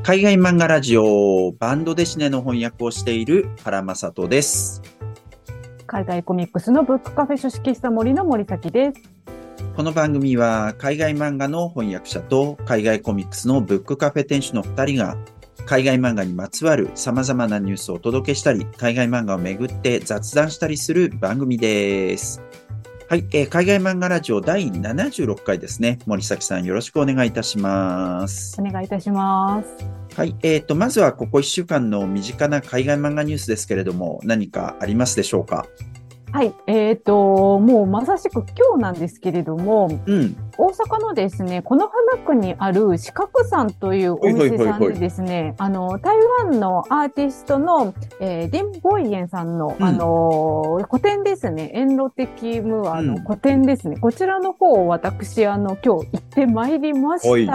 海外漫画ラジオバンドデシネの翻訳をしている原正人です。 海外コミックスのブックカフェ書式室森の森崎です。 この番組は海外漫画の翻訳者と海外コミックスのブックカフェ店主の2人が海外漫画にまつわる様々なニュースをお届けしたり、海外漫画をめぐって雑談したりする番組です。はい、海外漫画ラジオ第76回ですね。森崎さんよろしくお願いいたします。 お願いいたします。 はい、まずはここ1週間の身近な海外漫画ニュースですけれども、何かありますでしょうか？ はい、もうまさしく今日なんですけれども、大阪のですね、此花区にある四角山というお店さんでですね、台湾のアーティストの、ディン・ボイエンさんの、個展ですね、エンロ的ムーアの個展ですね、こちらの方を私、今日行ってまいりました。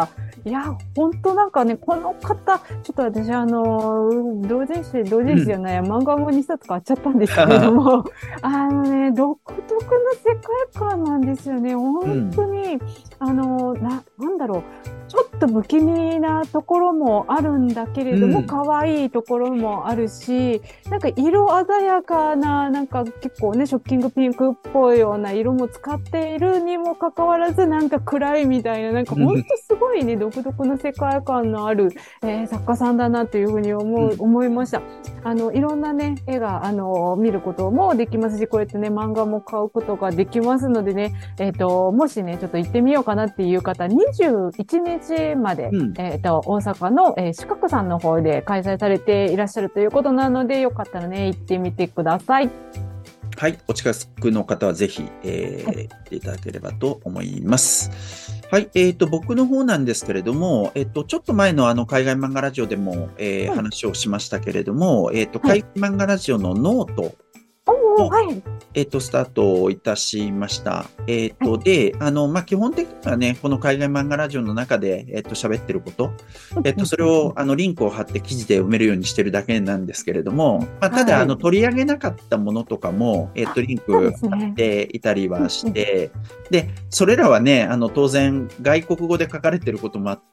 いや、本当なんかね、この方、ちょっと私、同人誌じゃない、漫画も2冊買っちゃったんですけれども、独特の世界観なんですよね。本当に、なんだろう、ちょっと不気味なところもあるんだけれども、可愛いところもあるし、なんか色鮮やかな、なんか結構ね、ショッキングピンクっぽいような色も使っているにもかかわらず、なんか暗いみたいな、なんか本当すごいね、独特の世界観のある、作家さんだなというふうに思いました。いろんなね、絵が、見ることもできますし、こうやってね、漫画も買うことができますのでね、もしね、ちょっと行ってみようかなっていう方、21日まで、大阪の、四角山の方で開催されていらっしゃるということなので、よかったらね、行ってみてください。 はい、お近くの方はぜひ、行っていただければと思います。はい、僕の方なんですけれども、ちょっと前の海外漫画ラジオでも、話をしましたけれども、海外漫画ラジオのノートを、スタートいたしました。で、基本的にはね、この海外漫画ラジオの中で、喋ってること、それを、リンクを貼って記事で読めるようにしてるだけなんですけれども、ただ、取り上げなかったものとかも、リンク貼っていたりはして、で、それらはね、当然、外国語で書かれてることもあって、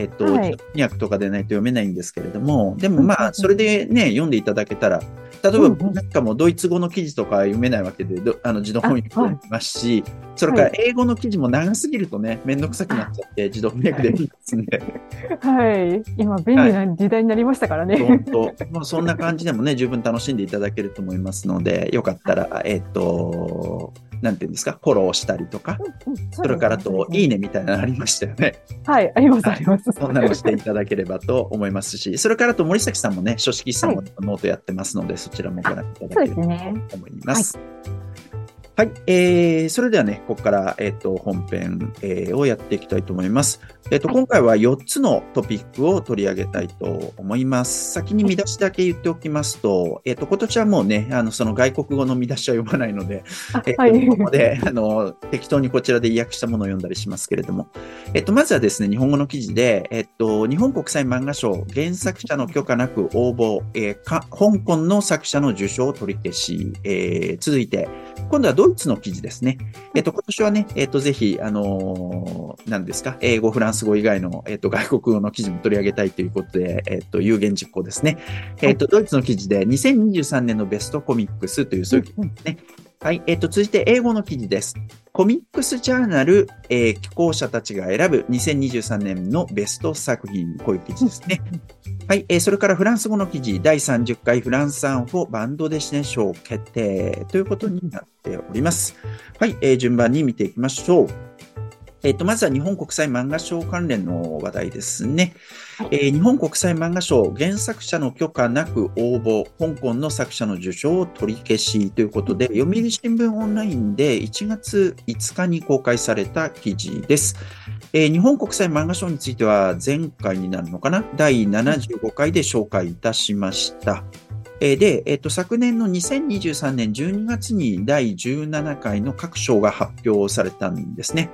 翻訳とかでないと読めないんですけれども、でもそれでね、読んでいただけたら、例えば、なんかもドイツ語の記事とか読めないわけで、自動翻訳できますし、それから英語の記事も長すぎるとね、めんどくさくなっちゃって、自動翻訳できますんで。 はい。今、便利な時代になりましたからね。 本当。もうそんな感じでもね、十分楽しんでいただけると思いますので、よかったら、なんていうんですか、フォローしたりとか、それからいいねみたいなのありましたよね。 はい、あります、あります。 そんなのしていただければと思いますし、それから森崎さんもね、書式さんもノートやってますので、そちらもご覧いただければと思います。はい、それではね、ここから、本編、をやっていきたいと思います。今回は4つのトピックを取り上げたいと思います。先に見出しだけ言っておきますと、今年はもうね、その外国語の見出しは読まないので、ここで、適当にこちらで意訳したものを読んだりしますけれども、まずはですね、日本語の記事で、日本国際漫画賞原作者の許可なく応募、香港の作者の受賞を取り消し、続いて、今度はドイツの記事ですね。今年はね、ぜひ、何ですか、英語、フランス語以外の、外国語の記事も取り上げたいということで、有言実行ですね。ドイツの記事で、2023年のベストコミックスという、そういう記事ですね。はい。続いて、英語の記事です。コミックスジャーナル、寄稿者たちが選ぶ2023年のベスト作品、こういう記事ですね。はい。それからフランス語の記事、第30回フランスアンフォバンドデシネ賞決定ということになっております。はい。順番に見ていきましょう。まずは日本国際漫画賞関連の話題ですね。日本国際漫画賞原作者の許可なく応募、香港の作者の受賞を取り消しということで、読売新聞オンラインで1月5日に公開された記事です。日本国際漫画賞については前回になるのかな、第75回で紹介いたしました。で、昨年の2023年12月に第17回の各賞が発表されたんですね。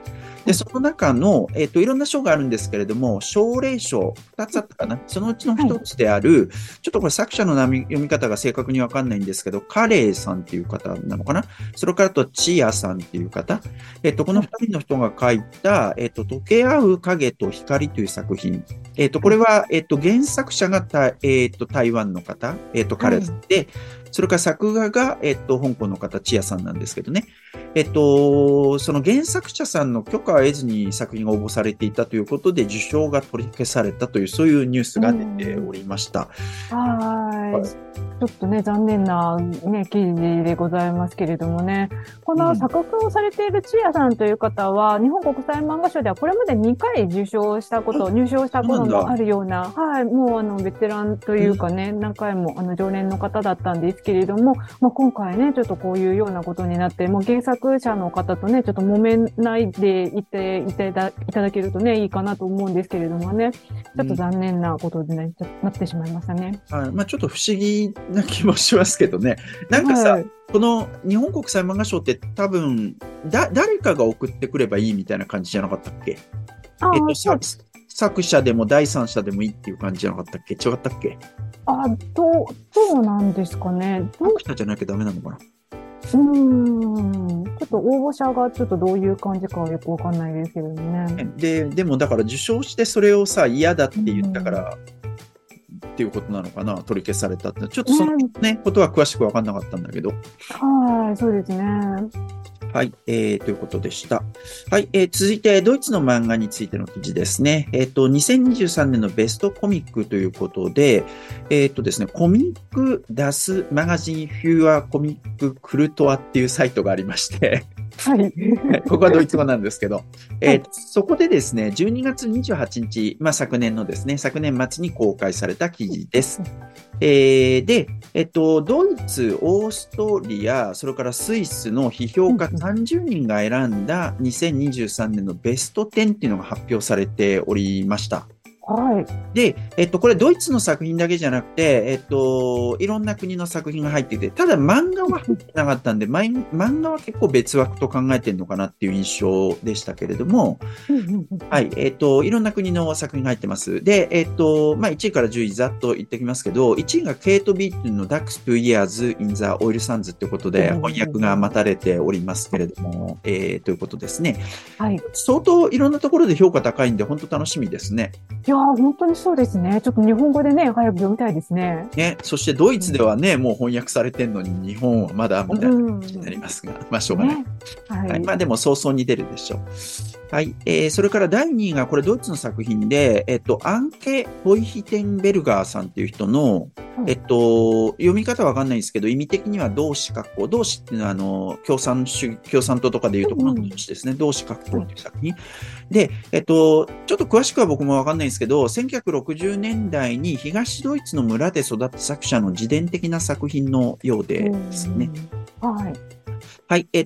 で、その中の、いろんな賞があるんですけれども、奨励賞、2つあったかな。そのうちの1つである、ちょっとこれ作者の読み方が正確にわかんないんですけど、カレイさんっていう方なのかな。それからと、チアさんっていう方。この2人の人が書いた、溶け合う影と光という作品。これは、原作者が台湾の方、カレイさんで、それから作画が、香港の方、チアさんなんですけどね。その原作者さんの許可を得ずに作品が応募されていたということで、受賞が取り消されたという、そういうニュースが出ておりました。 はい。ちょっとね、残念な、ね、記事でございますけれどもね。この作画をされているチアさんという方は、日本国際漫画賞ではこれまで2回入賞したこともあるような、はい、もうベテランというかね、何回も常連の方だったんですけれども、今回ね、ちょっとこういうようなことになって、もう原作者の方とね、ちょっと揉めないでいていただけるとね、いいかなと思うんですけれどもね、ちょっと残念なことになってしまいましたね。 ちょっと不思議な気もしますけどね。なんかさ、はい、この日本国際漫画賞って多分、誰かが送ってくればいいみたいな感じじゃなかったっけ？作者でも第三者でもいいっていう感じじゃなかったっけ？違ったっけ？ どうなんですかね。 作者じゃなきゃダメなのかな？ ちょっと応募者がちょっとどういう感じかはよくわかんないですけどね。 でもだから受賞してそれをさ、嫌だって言ったから、っていうことなのかな、取り消されたって。ちょっとそのね、ことは詳しくわかんなかったんだけど。 はい、そうですね。 はい、ということでした。はい、続いて、ドイツの漫画についての記事ですね。2023年のベストコミックということで、ですね、コミックダスマガジンフューアコミッククルトアっていうサイトがありまして、 はい。 ここはドイツ語なんですけど、そこでですね、12月28日、昨年のですね、昨年末に公開された記事です。で、ドイツ、オーストリア、それからスイスの批評家30人が選んだ2023年のベスト10っていうのが発表されておりました。 はい。 で、これドイツの作品だけじゃなくて、いろんな国の作品が入ってて、ただ漫画は入ってなかったんで、漫画は結構別枠と考えてるのかなっていう印象でしたけれども、はい、いろんな国の作品が入ってます。で、1位から10位ざっと言ってきますけど、1位がケイト・ビートンの Ducks 2 Years in the Oil Sands ってことで、翻訳が待たれておりますけれども、ということですね。 はい。 相当いろんなところで評価高いんで、本当楽しみですね。 いや本当にそうですね。ちょっと日本語でね、早く読みたいですね。 ね、そしてドイツではね、もう翻訳されてるのに、日本はまだみたいな感じになりますが、しょうがない。はい。でも早々に出るでしょう。はい。それから第2位が、これドイツの作品で、アンケ・ホイヒテンベルガーさんっていう人の、読み方わかんないんですけど、意味的には同志括弧。同志っていうのは、共産党とかでいうところの同志ですね。同志括弧っていう作品。で、ちょっと詳しくは僕もわかんないんですけど、1960年代に東ドイツの村で育った作者の自伝的な作品のようですね。 はい。 はい。第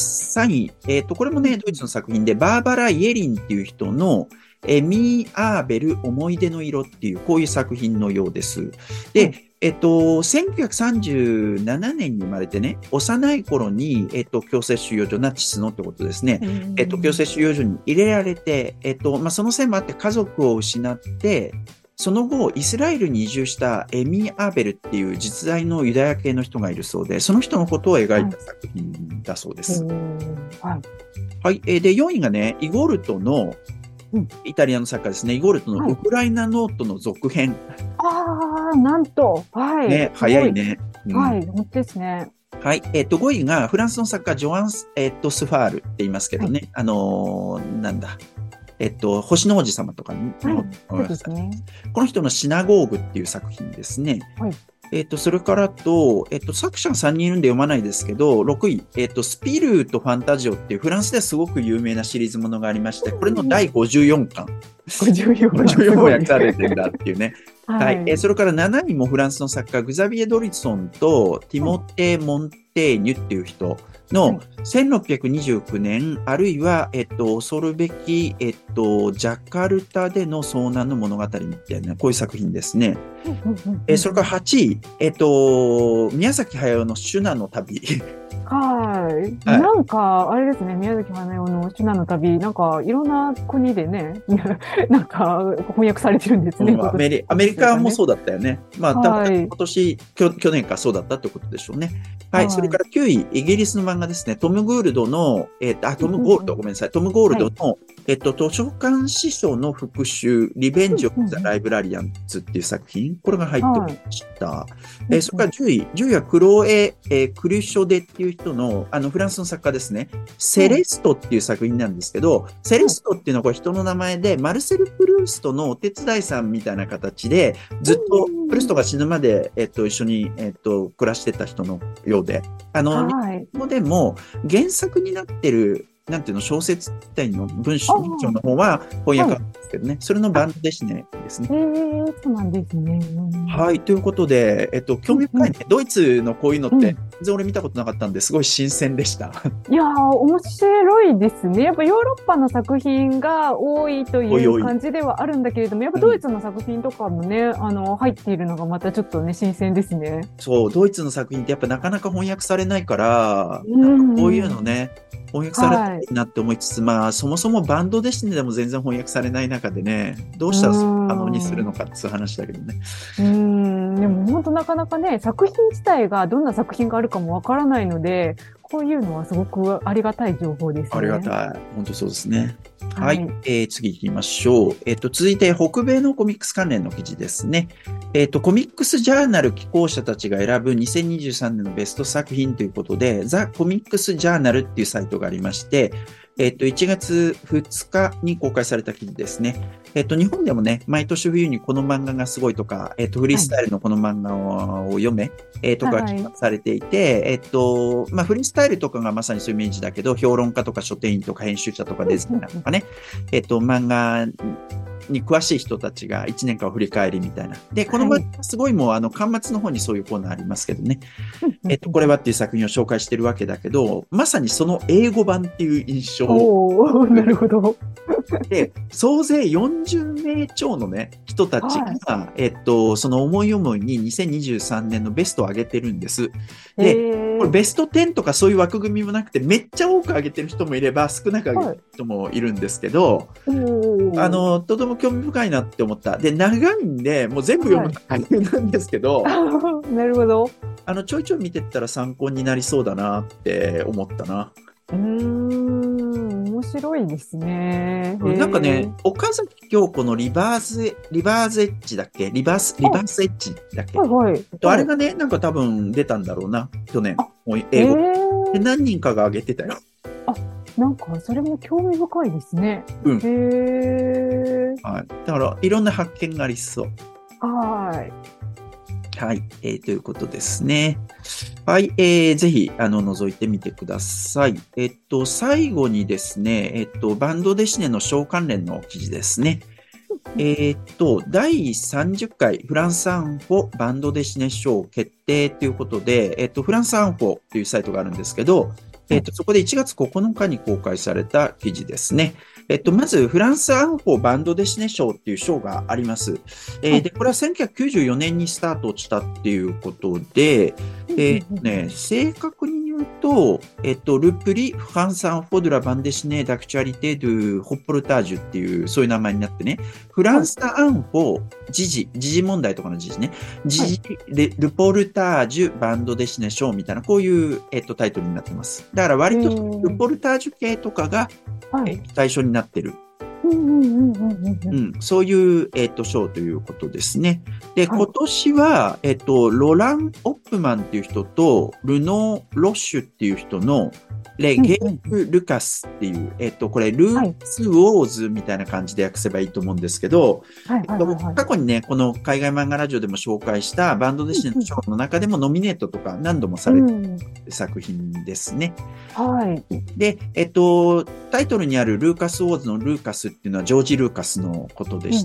3位。これもね、ドイツの作品で、バーバラ・イエリンっていう人の、ミー・アーベル思い出の色っていう、こういう作品のようです。で、1937年に生まれてね、幼い頃に、強制収容所、ナチスのってことですね。強制収容所に入れられて、そのせいもあって家族を失って、その後、イスラエルに移住したエミー・アーベルっていう実在のユダヤ系の人がいるそうで、その人のことを描いた作品だそうです。はい。で、4位がね、イゴルトの、イタリアの作家ですね。イゴルトのウクライナノートの続編。 なんと。はい。 ね、早いね。 はい、本当ですね。 はい。5位がフランスの作家、ジョアン・スファールって言いますけどね。なんだ。星の王子様とかに、 そうですね。 この人のシナゴーグっていう作品ですね。 はい。 それからと、作者が3人いるんで読まないですけど、6位、スピルーとファンタジオっていうフランスではすごく有名なシリーズものがありまして、これの第54巻。54本訳されてんだっていうね。はい。それから7位もフランスの作家、グザビエ・ドリソンとティモテ・モンテテーニュっていう人の1629年、あるいは、恐るべき、ジャカルタでの遭難の物語みたいな、こういう作品ですね。それから8位、宮崎駿のシュナの旅。 はい。なんか、あれですね、宮崎駿のシュナの旅、なんか、いろんな国でね、なんか、翻訳されてるんですね。 アメリカもそうだったよね。まあ、多分今年、去年かそうだったってことでしょうね。はい。それから9位、イギリスの漫画ですね。トム・ゴールドの、トム・ゴールド、ごめんなさい。トム・ゴールドの、図書館司書の復讐、リベンジ・オブ・ザ・ライブラリアンズっていう作品、これが入ってました。それから10位はクロエ・クリュショデっていう人の、フランスの作家ですね。セレストっていう作品なんですけど、セレストっていうのはこれ人の名前で、マルセル・プルーストのお手伝いさんみたいな形で、ずっとプルーストが死ぬまで、一緒に、暮らしてた人のようで、日本でも原作になってる、なんていうの、小説みたいの文章の方は翻訳なんですけどね。それのバンドですね。 そうなんですね。 はい。ということで、興味深いね。ドイツのこういうのって、全然俺見たことなかったんで、すごい新鮮でした。 いやー、面白いですね。やっぱヨーロッパの作品が多いという感じではあるんだけれども、やっぱドイツの作品とかもね、入っているのがまたちょっとね、新鮮ですね。 そう、ドイツの作品ってやっぱなかなか翻訳されないから、こういうのね、翻訳されたいなって思いつつ、まあ、そもそもバンドデシネでも全然翻訳されない中でね、どうしたら可能にするのかっていう話だけどね。 でも本当なかなかね、作品自体がどんな作品があるかもわからないので、こういうのはすごくありがたい情報ですね。 ありがたい。本当そうですね。はい。次行きましょう。続いて、北米のコミックス関連の記事ですね。コミックスジャーナル寄稿者たちが選ぶ2023年のベスト作品ということで、ザ・コミックスジャーナルっていうサイトがありまして、1月2日に公開された記事ですね。日本でもね、毎年冬にこの漫画がすごいとか、フリースタイルのこの漫画を読め、とか企画されていて、まあ、フリースタイルとかがまさにそういうイメージだけど、評論家とか書店員とか編集者とかデザイナーとかね、漫画に詳しい人たちが1年間を振り返りみたいな。で、この漫画すごいもう巻末の方にそういうコーナーありますけどね。これはっていう作品を紹介してるわけだけど、まさにその英語版っていう印象。 なるほど。 で、総勢40名超のね、人たちが、その思い思いに2023年のベストを上げてるんです。で、これベスト10とかそういう枠組みもなくて、めっちゃ多く上げてる人もいれば、少なく上げてる人もいるんですけど、とても興味深いなって思った。で、長いんで、もう全部読むの大変なんですけど、 なるほど。 ちょいちょい見てったら参考になりそうだなって思ったな。 面白いですね。 なんかね、岡崎京子のリバースエッジだっけリバースエッジだっけあれがね、なんか多分出たんだろうな、去年。英語。で、何人かが挙げてたよ。 なんか、それも興味深いですね。 はい。だから、いろんな発見がありそう。はい。ということですね。はい。ぜひ、覗いてみてください。最後にですね、バンドデシネの賞関連の記事ですね。第30回フランスアンフォバンドデシネ賞決定ということで、フランスアンフォというサイトがあるんですけど、そこで1月9日に公開された記事ですね。まず、フランスアンフォバンドデシネ賞っていう賞があります。で、これは1994年にスタートしたっていうことで、正確に言うと、ルプリ・フランスアンフォドラ・バンデシネ・ダクチュアリテ・ドゥ・ホッポルタージュっていう、そういう名前になってね、フランスアンフォ、時事問題とかの時事ね、ルポルタージュ・バンドデシネ賞みたいな、こういう、タイトルになってます。だから割とルポルタージュ系とかが、対象になってる。そういう、賞ということですね。で、今年は、ロラン・オップマンっていう人と、ルノー・ロッシュっていう人の、ゲーム・ルカスっていう、これ、ルーツ・ウォーズみたいな感じで訳せばいいと思うんですけど、過去にね、この海外漫画ラジオでも紹介したバンドデシネの賞の中でもノミネートとか何度もされている作品ですね。で、タイトルにあるルーカス・ウォーズのルーカスっていうのはジョージ・ルーカスのことでして、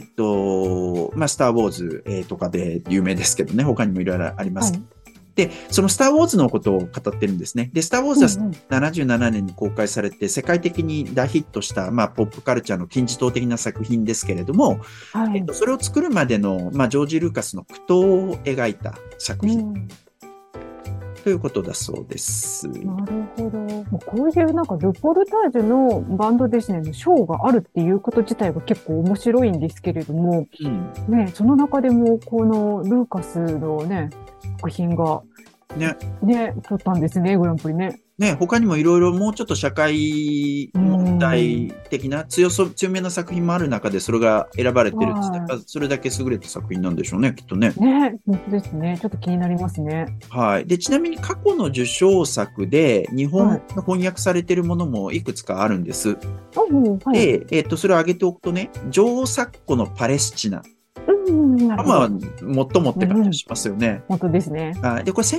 まあ、スター・ウォーズ、とかで有名ですけどね、他にもいろいろあります。 で、そのスターウォーズのことを語ってるんですね。で、スターウォーズは77年に公開されて、世界的に大ヒットした、ポップカルチャーの金字塔的な作品ですけれども、それを作るまでの、ジョージ・ルーカスの苦闘を描いた作品。ということだそうです。 なるほど。こういうなんかルポルタージュのバンドデシネのショーがあるっていうこと自体が結構面白いんですけれども、ね、その中でもこのルーカスのね、作品がね、取ったんですね、グランプリね。 ね、他にもいろいろもうちょっと社会問題的な強めな作品もある中でそれが選ばれてるって言ったら、それだけ優れた作品なんでしょうね、きっとね。 ね、本当ですね。ちょっと気になりますね。 はい。で、ちなみに過去の受賞作で日本語翻訳されているものもいくつかあるんです。で、それを挙げておくとね、女王昨今のパレスチナ。最もって感じがしますよね。 本当ですね。 で、これ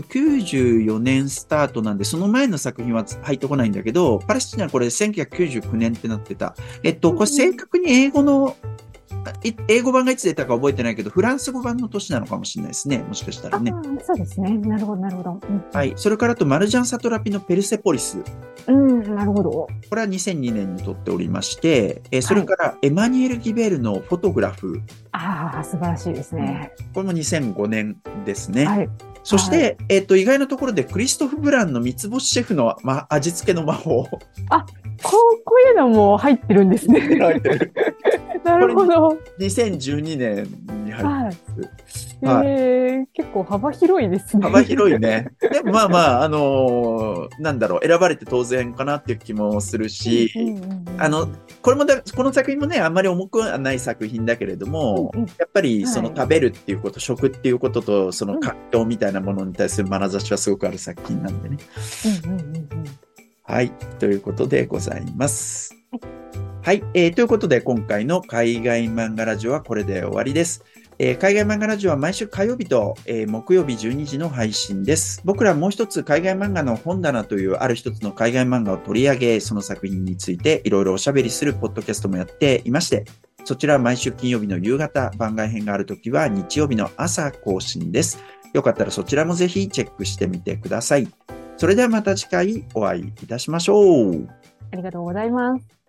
1994年スタートなんで、その前の作品は入ってこないんだけど、パレスチナはこれ1999年ってなってた。これ正確に英語版がいつ出たか覚えてないけど、フランス語版の年なのかもしれないですね。もしかしたらね。 そうですね。なるほど、なるほど。 はい。それからあと、マルジャン・サトラピのペルセポリス。 なるほど。 これは2002年に撮っておりまして、それからエマニュエル・ギベルのフォトグラフ。 素晴らしいですね。 これも2005年ですね。そして、意外なところでクリストフ・ブランの三つ星シェフの、味付けの魔法。 こういうのも入ってるんですね。 入ってる。 なるほど。 2012年に入ってます。 結構幅広いですね。 幅広いね。でもなんだろう、選ばれて当然かなっていう気もするし、この作品もね、あんまり重くはない作品だけれども、やっぱりその食べるっていうこと、食っていうことと、その環境みたいなものに対する眼差しはすごくある作品なんでね。はい。ということでございます。はい。ということで、今回の海外漫画ラジオはこれで終わりです。海外漫画ラジオは毎週火曜日と、木曜日12時の配信です。僕らもう一つ海外漫画の本棚というある一つの海外漫画を取り上げ、その作品についていろいろおしゃべりするポッドキャストもやっていまして、そちらは毎週金曜日の夕方、番外編があるときは日曜日の朝更新です。よかったらそちらもぜひチェックしてみてください。それではまた次回お会いいたしましょう。 ありがとうございます。